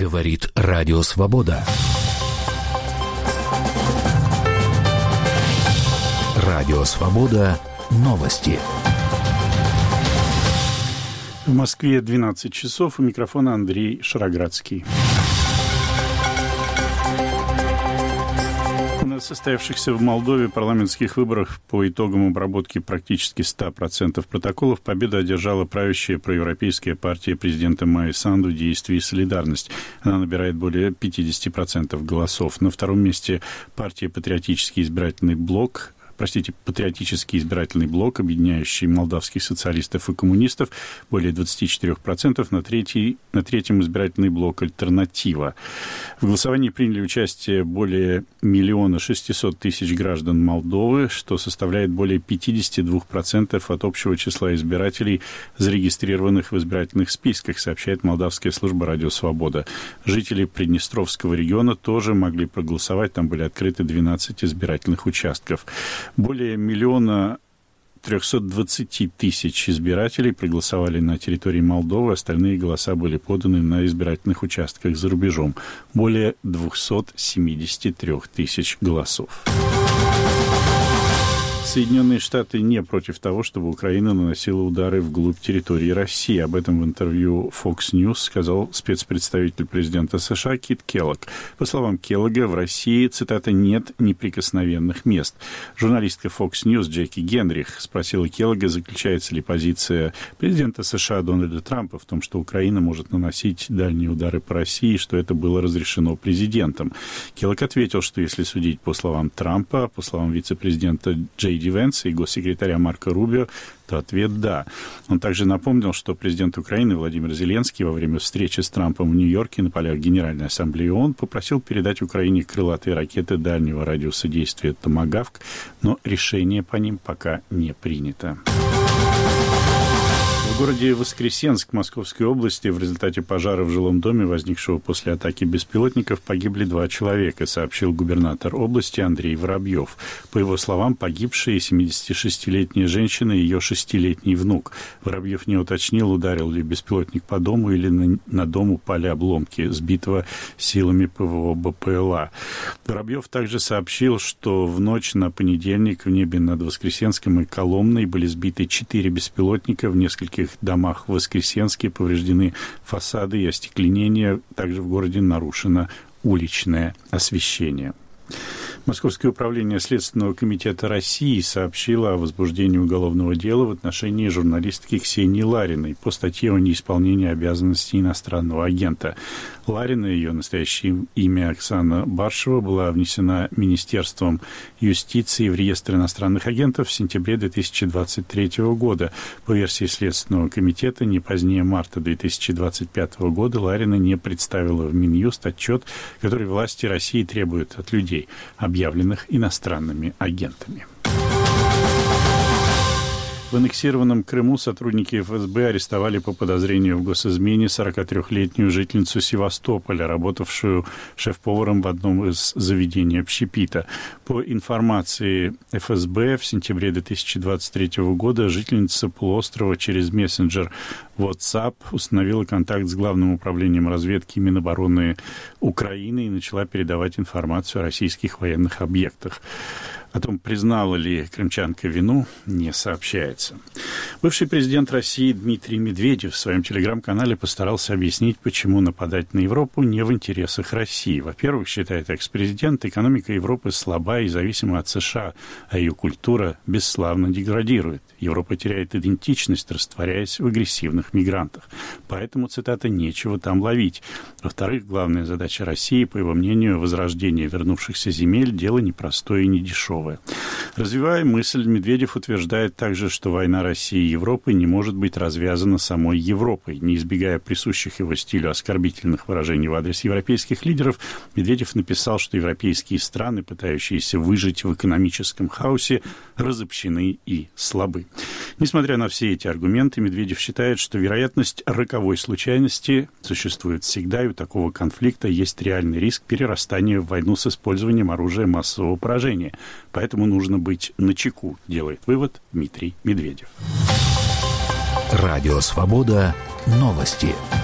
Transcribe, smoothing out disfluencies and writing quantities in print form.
Говорит Радио Свобода. Радио Свобода. Новости. В Москве 12 часов. У микрофона Андрей Шароградский. На состоявшихся в Молдове парламентских выборах по итогам обработки практически 100% протоколов победу одержала правящая проевропейская партия президента Майи Санду «Действие и солидарность». Она набирает более 50% голосов. На втором месте партия «Патриотический избирательный блок», Патриотический избирательный блок, объединяющий молдавских социалистов и коммунистов, более 24%, на третьем избирательный блок «Альтернатива». В голосовании приняли участие более 1 600 000 граждан Молдовы, что составляет более 52% от общего числа избирателей, зарегистрированных в избирательных списках, сообщает молдавская служба «Радио Свобода». Жители Приднестровского региона тоже могли проголосовать, там были открыты 12 избирательных участков. Более 1 320 000 избирателей проголосовали на территории Молдовы, остальные голоса были поданы на избирательных участках за рубежом. Более 273 000 голосов. Соединенные Штаты не против того, чтобы Украина наносила удары вглубь территории России. Об этом в интервью Fox News сказал спецпредставитель президента США Кит Келлог. По словам Келлога, в России, цитата, «нет неприкосновенных мест». Журналистка Fox News Джеки Генрих спросила Келлога, заключается ли позиция президента США Дональда Трампа в том, что Украина может наносить дальние удары по России, что это было разрешено президентом. Келлог ответил, что если судить по словам Трампа, по словам вице-президента Джей Ди Венса и госсекретаря Марко Рубио, то ответ «да». Он также напомнил, что президент Украины Владимир Зеленский во время встречи с Трампом в Нью-Йорке на полях Генеральной Ассамблеи ООН попросил передать Украине крылатые ракеты дальнего радиуса действия «Томагавк», но решение по ним пока не принято. В городе Воскресенск Московской области в результате пожара в жилом доме, возникшего после атаки беспилотников, погибли 2 человека, сообщил губернатор области Андрей Воробьев. По его словам, погибшие 76-летняя женщина и ее 6-летний внук. Воробьев не уточнил, ударил ли беспилотник по дому или на дом упали обломки, сбитого силами ПВО БПЛА. Воробьев также сообщил, что в ночь на понедельник в небе над Воскресенском и Коломной были сбиты 4 беспилотника в нескольких домах в Воскресенске, повреждены фасады и остекленения. Также в городе нарушено уличное освещение. Московское управление Следственного комитета России сообщило о возбуждении уголовного дела в отношении журналистки Ксении Лариной по статье о неисполнении обязанностей иностранного агента. Ларина, ее настоящее имя Оксана Баршева, была внесена Министерством юстиции в реестр иностранных агентов в сентябре 2023 года. По версии Следственного комитета, не позднее марта 2025 года Ларина не представила в Минюст отчет, который власти России требуют от людей, объявленных иностранными агентами. В аннексированном Крыму сотрудники ФСБ арестовали по подозрению в госизмене 43-летнюю жительницу Севастополя, работавшую шеф-поваром в одном из заведений общепита. По информации ФСБ, в сентябре 2023 года жительница полуострова через мессенджер WhatsApp установила контакт с Главным управлением разведки Минобороны Украины и начала передавать информацию о российских военных объектах. О том, признала ли крымчанка вину, не сообщается. Бывший президент России Дмитрий Медведев в своем телеграм-канале постарался объяснить, почему нападать на Европу не в интересах России. Во-первых, считает экс-президент, экономика Европы слаба и зависима от США, а ее культура бесславно деградирует. Европа теряет идентичность, растворяясь в агрессивных мигрантах. Поэтому, цитата, «нечего там ловить». Во-вторых, главная задача России, по его мнению, возрождение вернувшихся земель – дело непростое и недешевое. Развивая мысль, Медведев утверждает также, что война России и Европы не может быть развязана самой Европой. Не избегая присущих его стилю оскорбительных выражений в адрес европейских лидеров, Медведев написал, что европейские страны, пытающиеся выжить в экономическом хаосе, разобщены и слабы. Несмотря на все эти аргументы, Медведев считает, что вероятность роковой случайности существует всегда, и у такого конфликта есть реальный риск перерастания в войну с использованием оружия массового поражения. Поэтому нужно быть начеку, делает вывод Дмитрий Медведев. Радио Свобода. Новости.